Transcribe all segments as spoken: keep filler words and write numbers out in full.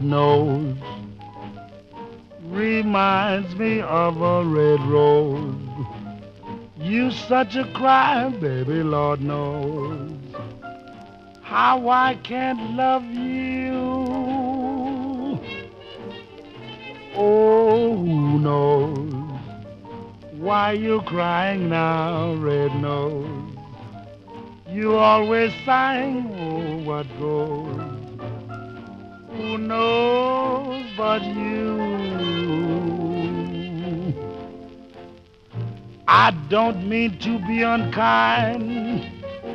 nose reminds me of a red rose. You such a crybaby, Lord knows how I can't love you. Oh, who knows why you crying now, red nose? You always sighing, oh, what goes? Who knows but you? I don't mean to be unkind,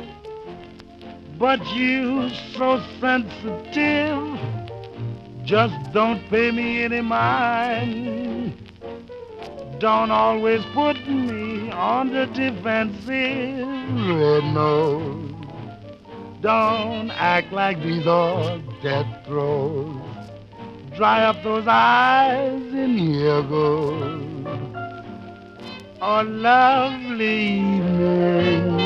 but you so sensitive, just don't pay me any mind. Don't always put me on the defensive, red nose. Don't act like these are death throes. Dry up those eyes and here goes a lovely evening.